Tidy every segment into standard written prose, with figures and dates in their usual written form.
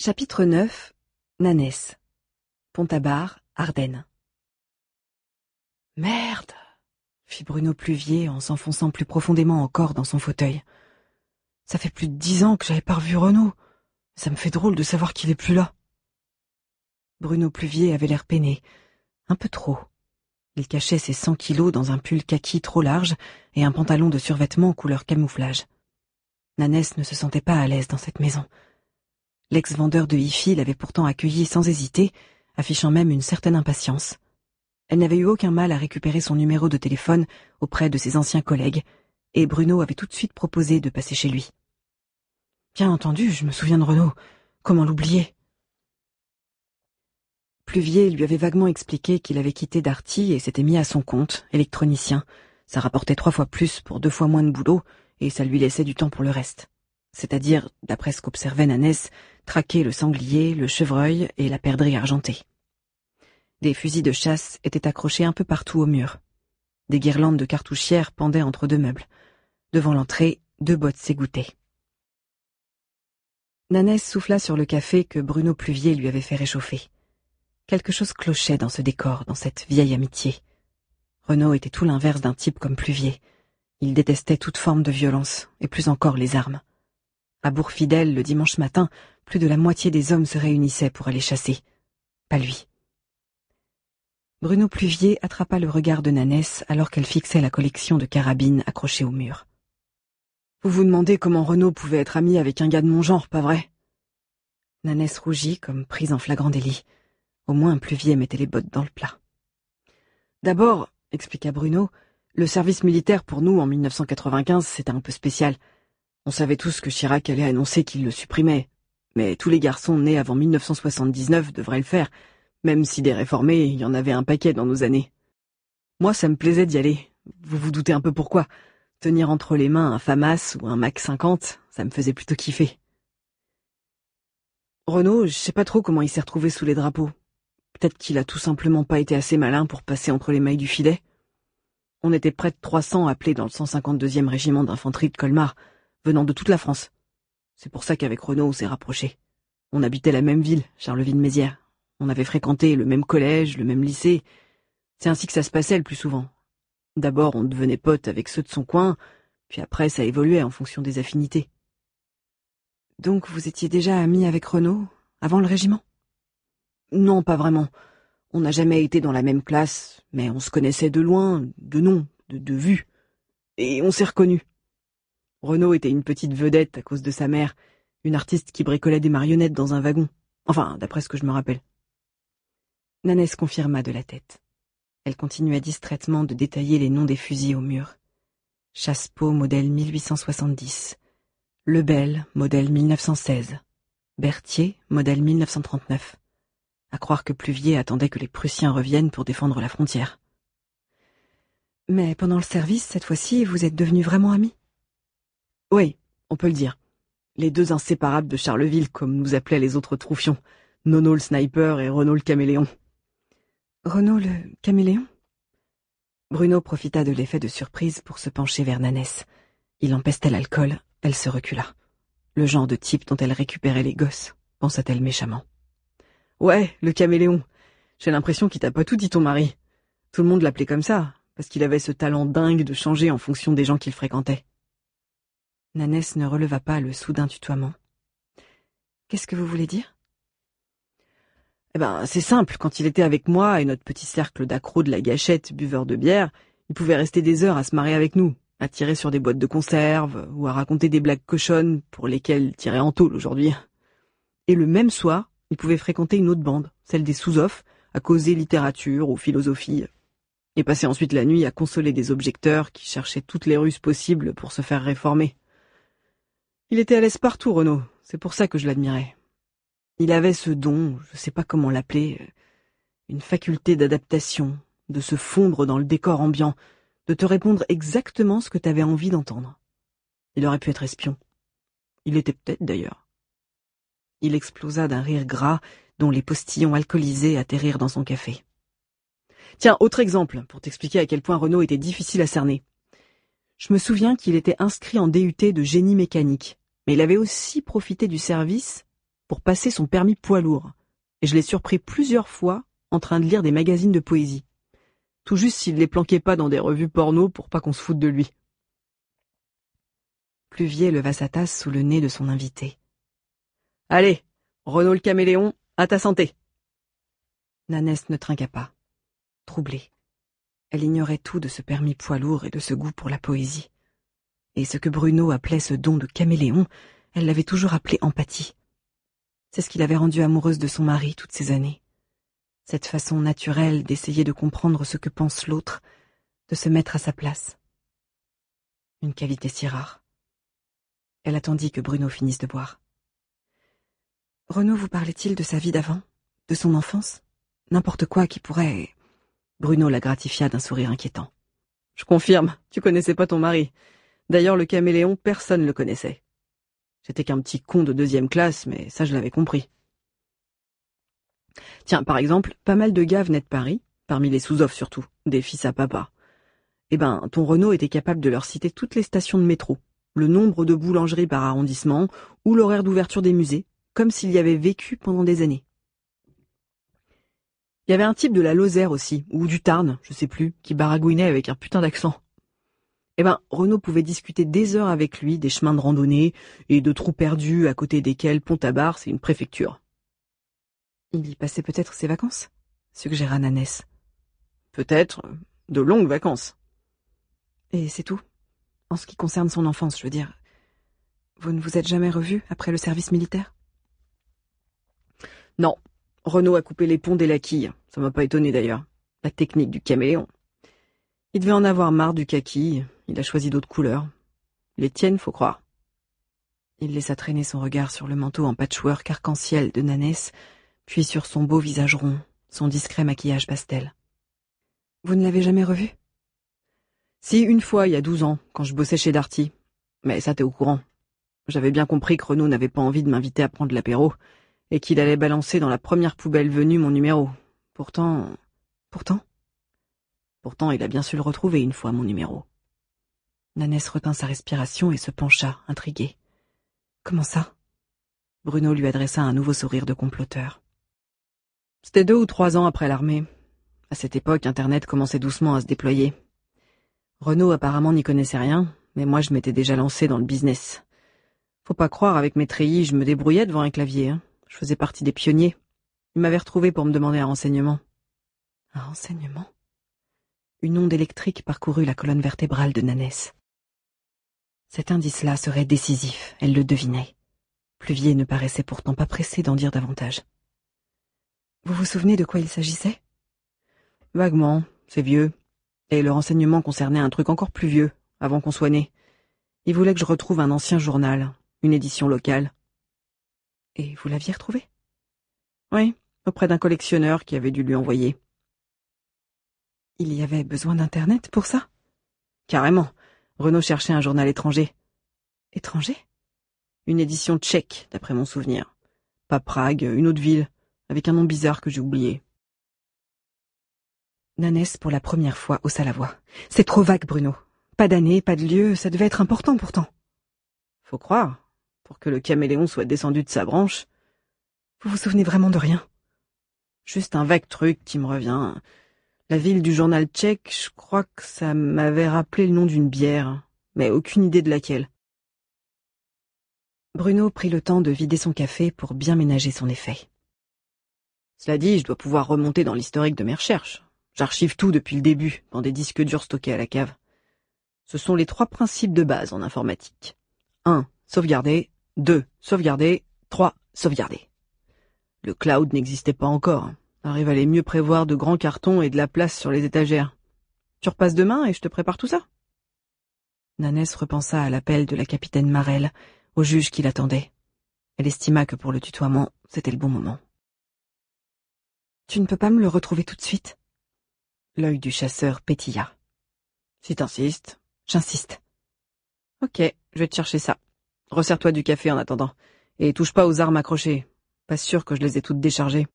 Chapitre 9. Nanès. Pont-à-Bar, Ardennes. Merde, fit Bruno Pluvier en s'enfonçant plus profondément encore dans son fauteuil. Ça fait plus de 10 ans que j'avais pas revu Renaud. Ça me fait drôle de savoir qu'il est plus là. Bruno Pluvier avait l'air peiné, un peu trop. Il cachait ses 100 kilos dans un pull kaki trop large et un pantalon de survêtement couleur camouflage. Nanès ne se sentait pas à l'aise dans cette maison. L'ex-vendeur de hi-fi l'avait pourtant accueillie sans hésiter, affichant même une certaine impatience. Elle n'avait eu aucun mal à récupérer son numéro de téléphone auprès de ses anciens collègues, et Bruno avait tout de suite proposé de passer chez lui. Bien entendu, je me souviens de Renaud. Comment l'oublier? Pluvier lui avait vaguement expliqué qu'il avait quitté Darty et s'était mis à son compte, électronicien. Ça rapportait 3 fois plus pour 2 fois moins de boulot, et ça lui laissait du temps pour le reste. C'est-à-dire, d'après ce qu'observait Nanès, traquer le sanglier, le chevreuil et la perdrix argentée. Des fusils de chasse étaient accrochés un peu partout au mur. Des guirlandes de cartouchières pendaient entre 2 meubles. Devant l'entrée, 2 bottes s'égouttaient. Nanès souffla sur le café que Bruno Pluvier lui avait fait réchauffer. Quelque chose clochait dans ce décor, dans cette vieille amitié. Renaud était tout l'inverse d'un type comme Pluvier. Il détestait toute forme de violence, et plus encore les armes. À Bourg-Fidèle, le dimanche matin, plus de la moitié des hommes se réunissaient pour aller chasser. Pas lui. Bruno Pluvier attrapa le regard de Nanès alors qu'elle fixait la collection de carabines accrochées au mur. « Vous vous demandez comment Renaud pouvait être ami avec un gars de mon genre, pas vrai ?» Nanès rougit comme prise en flagrant délit. Au moins Pluvier mettait les bottes dans le plat. « D'abord, expliqua Bruno, le service militaire pour nous en 1995, c'était un peu spécial. On savait tous que Chirac allait annoncer qu'il le supprimait, mais tous les garçons nés avant 1979 devraient le faire, même si des réformés, il y en avait un paquet dans nos années. Moi, ça me plaisait d'y aller. Vous vous doutez un peu pourquoi. Tenir entre les mains un FAMAS ou un Mac 50, ça me faisait plutôt kiffer. Renaud, je sais pas trop comment il s'est retrouvé sous les drapeaux. Peut-être qu'il a tout simplement pas été assez malin pour passer entre les mailles du filet. On était près de 300 appelés dans le 152e régiment d'infanterie de Colmar, venant de toute la France. C'est pour ça qu'avec Renaud, on s'est rapprochés. On habitait la même ville, Charleville-Mézières. On avait fréquenté le même collège, le même lycée. C'est ainsi que ça se passait le plus souvent. D'abord, on devenait potes avec ceux de son coin, puis après, ça évoluait en fonction des affinités. Donc, vous étiez déjà amis avec Renaud, avant le régiment? Non, pas vraiment. On n'a jamais été dans la même classe, mais on se connaissait de loin, de nom, de vue. Et on s'est reconnus. Renaud était une petite vedette à cause de sa mère, une artiste qui bricolait des marionnettes dans un wagon. Enfin, d'après ce que je me rappelle. Nanès confirma de la tête. Elle continua distraitement de détailler les noms des fusils au mur. Chassepot, modèle 1870. Lebel, modèle 1916. Berthier, modèle 1939. À croire que Pluvier attendait que les Prussiens reviennent pour défendre la frontière. Mais pendant le service, cette fois-ci, vous êtes devenus vraiment amis? Oui, on peut le dire. Les 2 inséparables de Charleville, comme nous appelaient les autres troufions. Nono le sniper et Renaud le caméléon. Renaud le caméléon? Bruno profita de l'effet de surprise pour se pencher vers Nanès. Il empestait l'alcool, elle se recula. Le genre de type dont elle récupérait les gosses, pensa-t-elle méchamment. Ouais, le caméléon. J'ai l'impression qu'il t'a pas tout dit ton mari. Tout le monde l'appelait comme ça, parce qu'il avait ce talent dingue de changer en fonction des gens qu'il fréquentait. Nanès ne releva pas le soudain tutoiement. Qu'est-ce que vous voulez dire? Eh ben, c'est simple, quand il était avec moi et notre petit cercle d'accros de la gâchette, buveurs de bière, il pouvait rester des heures à se marrer avec nous, à tirer sur des boîtes de conserve, ou à raconter des blagues cochonnes pour lesquelles il tirait en tôle aujourd'hui. Et le même soir, il pouvait fréquenter une autre bande, celle des sous-offs, à causer littérature ou philosophie, et passer ensuite la nuit à consoler des objecteurs qui cherchaient toutes les ruses possibles pour se faire réformer. Il était à l'aise partout, Renaud, c'est pour ça que je l'admirais. Il avait ce don, je sais pas comment l'appeler, une faculté d'adaptation, de se fondre dans le décor ambiant, de te répondre exactement ce que t'avais envie d'entendre. Il aurait pu être espion. Il l'était peut-être d'ailleurs. Il explosa d'un rire gras dont les postillons alcoolisés atterrirent dans son café. Tiens, autre exemple, pour t'expliquer à quel point Renaud était difficile à cerner. Je me souviens qu'il était inscrit en DUT de génie mécanique, mais il avait aussi profité du service pour passer son permis poids lourd, et je l'ai surpris plusieurs fois en train de lire des magazines de poésie. Tout juste s'il les planquait pas dans des revues porno pour pas qu'on se foute de lui. Pluvier leva sa tasse sous le nez de son invité. « Allez, Renaud le caméléon, à ta santé !» Nanès ne trinqua pas, troublée. Elle ignorait tout de ce permis poids lourd et de ce goût pour la poésie. Et ce que Bruno appelait ce don de caméléon, elle l'avait toujours appelé empathie. C'est ce qui l'avait rendue amoureuse de son mari toutes ces années. Cette façon naturelle d'essayer de comprendre ce que pense l'autre, de se mettre à sa place. Une qualité si rare. Elle attendit que Bruno finisse de boire. Renaud vous parlait-il de sa vie d'avant, de son enfance? N'importe quoi qui pourrait... Bruno la gratifia d'un sourire inquiétant. Je confirme, tu connaissais pas ton mari. D'ailleurs, le caméléon, personne le connaissait. J'étais qu'un petit con de 2e classe, mais ça je l'avais compris. Tiens, par exemple, pas mal de gars venaient de Paris, parmi les sous-offres surtout, des fils à papa. Eh ben, ton Renaud était capable de leur citer toutes les stations de métro, le nombre de boulangeries par arrondissement, ou l'horaire d'ouverture des musées, comme s'il y avait vécu pendant des années. Il y avait un type de la Lozère aussi, ou du Tarn, je sais plus, qui baragouinait avec un putain d'accent. Eh ben, Renaud pouvait discuter des heures avec lui des chemins de randonnée et de trous perdus à côté desquels Pont-à-Bar, c'est une préfecture. Il y passait peut-être ses vacances, suggéra Nanès. Peut-être, de longues vacances. Et c'est tout? En ce qui concerne son enfance, je veux dire. Vous ne vous êtes jamais revus après le service militaire? Non. Renaud a coupé les ponts des laquilles. Ça m'a pas étonné d'ailleurs. La technique du caméléon. Il devait en avoir marre du kaki. Il a choisi d'autres couleurs. Les tiennes, faut croire. Il laissa traîner son regard sur le manteau en patchwork arc-en-ciel de Nanès, puis sur son beau visage rond, son discret maquillage pastel. Vous ne l'avez jamais revu? Si, une fois, il y a 12 ans, quand je bossais chez Darty. Mais ça, t'es au courant. J'avais bien compris que Renaud n'avait pas envie de m'inviter à prendre l'apéro, et qu'il allait balancer dans la première poubelle venue mon numéro. Pourtant, il a bien su le retrouver une fois, mon numéro. Nanès retint sa respiration et se pencha, intriguée. Comment ça? Bruno lui adressa un nouveau sourire de comploteur. C'était 2 ou 3 ans après l'armée. À cette époque, Internet commençait doucement à se déployer. Renaud apparemment n'y connaissait rien, mais moi je m'étais déjà lancé dans le business. Faut pas croire, avec mes treillis, je me débrouillais devant un clavier, hein. Je faisais partie des pionniers. Il m'avait retrouvé pour me demander un renseignement. Un renseignement? Une onde électrique parcourut la colonne vertébrale de Nanès. Cet indice-là serait décisif, elle le devinait. Pluvier ne paraissait pourtant pas pressé d'en dire davantage. Vous vous souvenez de quoi il s'agissait? Vaguement, c'est vieux. Et le renseignement concernait un truc encore plus vieux, avant qu'on soit né. Il voulait que je retrouve un ancien journal, une édition locale. Et vous l'aviez retrouvé? Oui, auprès d'un collectionneur qui avait dû lui envoyer. Il y avait besoin d'Internet pour ça? Carrément. Renaud cherchait un journal étranger. Étranger? Une édition tchèque, d'après mon souvenir. Pas Prague, une autre ville, avec un nom bizarre que j'ai oublié. Nanès, pour la première fois, haussa la voix. C'est trop vague, Bruno. Pas d'année, pas de lieu, ça devait être important pourtant. Faut croire. Pour que le caméléon soit descendu de sa branche. Vous vous souvenez vraiment de rien? Juste un vague truc qui me revient. La ville du journal tchèque, je crois que ça m'avait rappelé le nom d'une bière, mais aucune idée de laquelle. Bruno prit le temps de vider son café pour bien ménager son effet. Cela dit, je dois pouvoir remonter dans l'historique de mes recherches. J'archive tout depuis le début, dans des disques durs stockés à la cave. Ce sont les 3 principes de base en informatique. 1. Sauvegarder. 2. Sauvegarder. 3. Sauvegarder. Le cloud n'existait pas encore. Arrive à les mieux prévoir de grands cartons et de la place sur les étagères. Tu repasses demain et je te prépare tout ça? Nanès repensa à l'appel de la capitaine Marel, au juge qui l'attendait. Elle estima que pour le tutoiement, c'était le bon moment. Tu ne peux pas me le retrouver tout de suite? L'œil du chasseur pétilla. Si t'insistes. J'insiste. Ok, je vais te chercher ça. Resserre-toi du café en attendant. Et touche pas aux armes accrochées. Pas sûr que je les ai toutes déchargées.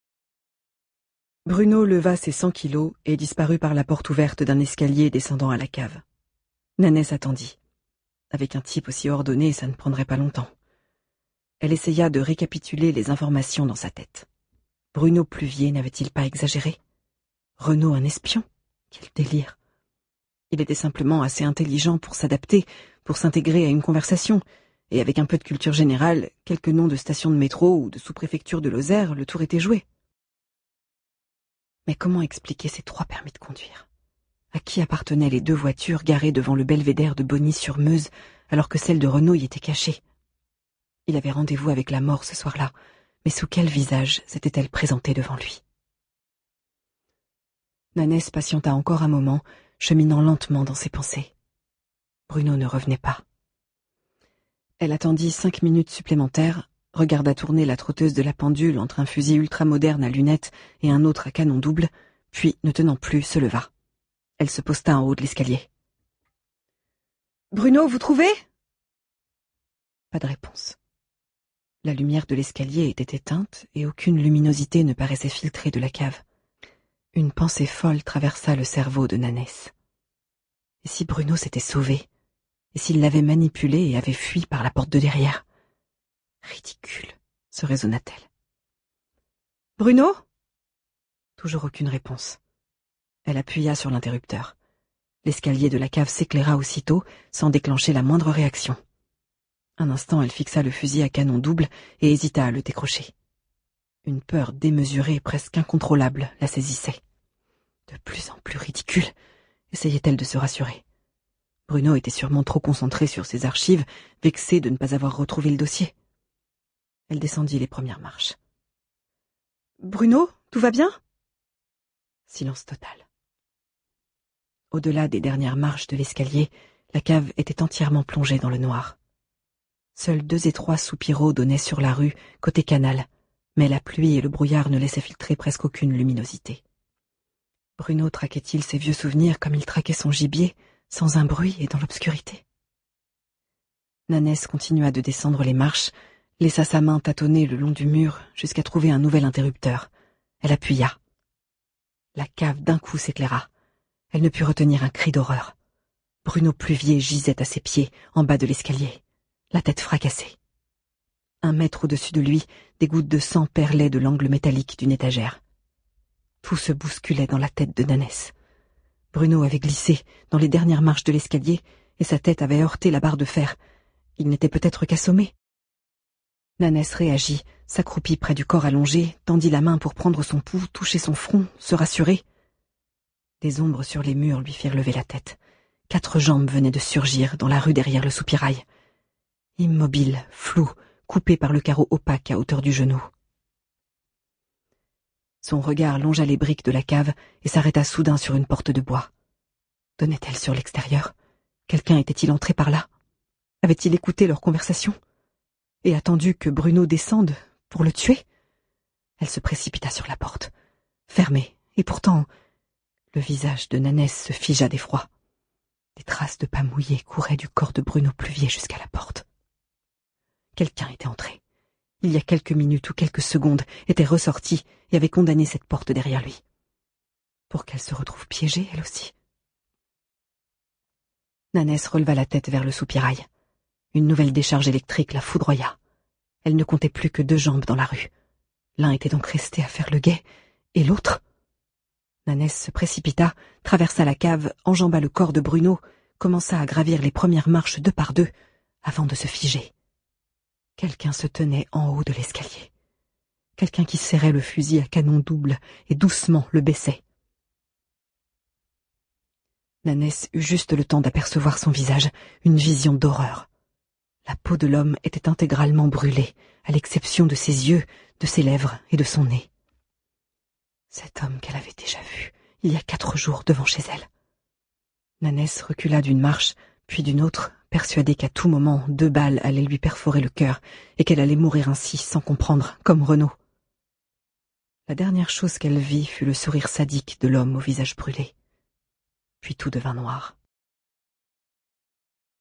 Bruno leva ses 100 kilos et disparut par la porte ouverte d'un escalier descendant à la cave. Nanès attendit. Avec un type aussi ordonné, ça ne prendrait pas longtemps. Elle essaya de récapituler les informations dans sa tête. Bruno Pluvier n'avait-il pas exagéré? Renaud un espion? Quel délire! Il était simplement assez intelligent pour s'adapter, pour s'intégrer à une conversation, et avec un peu de culture générale, quelques noms de stations de métro ou de sous-préfecture de Lozère, le tour était joué. Mais comment expliquer ces 3 permis de conduire? À qui appartenaient les 2 voitures garées devant le belvédère de Bonny-sur-Meuse, alors que celle de Renaud y était cachée? Il avait rendez-vous avec la mort ce soir-là, mais sous quel visage s'était-elle présentée devant lui? Nanès patienta encore un moment, cheminant lentement dans ses pensées. Bruno ne revenait pas. Elle attendit 5 minutes supplémentaires, regarda tourner la trotteuse de la pendule entre un fusil ultramoderne à lunettes et un autre à canon double, puis, ne tenant plus, se leva. Elle se posta en haut de l'escalier. « Bruno, vous trouvez ?» Pas de réponse. La lumière de l'escalier était éteinte et aucune luminosité ne paraissait filtrer de la cave. Une pensée folle traversa le cerveau de Nanès. Et si Bruno s'était sauvé? Et s'il l'avait manipulé et avait fui par la porte de derrière? Ridicule, se raisonna-t-elle. « Bruno ?» Toujours aucune réponse. Elle appuya sur l'interrupteur. L'escalier de la cave s'éclaira aussitôt, sans déclencher la moindre réaction. Un instant, elle fixa le fusil à canon double et hésita à le décrocher. Une peur démesurée, presque incontrôlable, la saisissait. De plus en plus ridicule, essayait-elle de se rassurer. Bruno était sûrement trop concentré sur ses archives, vexé de ne pas avoir retrouvé le dossier. Elle descendit les premières marches. « Bruno, tout va bien ?» Silence total. Au-delà des dernières marches de l'escalier, la cave était entièrement plongée dans le noir. Seuls 2 étroits soupiraux donnaient sur la rue, côté canal, mais la pluie et le brouillard ne laissaient filtrer presque aucune luminosité. Bruno traquait-il ses vieux souvenirs comme il traquait son gibier, sans un bruit et dans l'obscurité? Nanès continua de descendre les marches, laissa sa main tâtonner le long du mur jusqu'à trouver un nouvel interrupteur. Elle appuya. La cave d'un coup s'éclaira. Elle ne put retenir un cri d'horreur. Bruno Pluvier gisait à ses pieds, en bas de l'escalier, la tête fracassée. 1 mètre au-dessus de lui, des gouttes de sang perlaient de l'angle métallique d'une étagère. Tout se bousculait dans la tête de Nanès. Bruno avait glissé dans les dernières marches de l'escalier et sa tête avait heurté la barre de fer. Il n'était peut-être qu'assommé. Nanès réagit, s'accroupit près du corps allongé, tendit la main pour prendre son pouls, toucher son front, se rassurer. Des ombres sur les murs lui firent lever la tête. 4 jambes venaient de surgir dans la rue derrière le soupirail. Immobile, flou, coupé par le carreau opaque à hauteur du genou. Son regard longea les briques de la cave et s'arrêta soudain sur une porte de bois. Donnait-elle sur l'extérieur? Quelqu'un était-il entré par là? Avait-il écouté leur conversation? Et attendu que Bruno descende pour le tuer? Elle se précipita sur la porte. Fermée, et pourtant, le visage de Nanès se figea d'effroi. Des traces de pas mouillé couraient du corps de Bruno Pluvier jusqu'à la porte. Quelqu'un était entré. Il y a quelques minutes ou quelques secondes, était ressorti et avait condamné cette porte derrière lui. Pour qu'elle se retrouve piégée, elle aussi. Nanès releva la tête vers le soupirail. Une nouvelle décharge électrique la foudroya. Elle ne comptait plus que 2 jambes dans la rue. L'un était donc resté à faire le guet, et l'autre... Nanès se précipita, traversa la cave, enjamba le corps de Bruno, commença à gravir les premières marches 2 par 2, avant de se figer. Quelqu'un se tenait en haut de l'escalier. Quelqu'un qui serrait le fusil à canon double et doucement le baissait. Nanès eut juste le temps d'apercevoir son visage, une vision d'horreur. La peau de l'homme était intégralement brûlée, à l'exception de ses yeux, de ses lèvres et de son nez. Cet homme qu'elle avait déjà vu, il y a 4 jours devant chez elle. Nanès recula d'une marche, puis d'une autre, persuadée qu'à tout moment 2 balles allaient lui perforer le cœur et qu'elle allait mourir ainsi sans comprendre, comme Renaud. La dernière chose qu'elle vit fut le sourire sadique de l'homme au visage brûlé. Puis tout devint noir.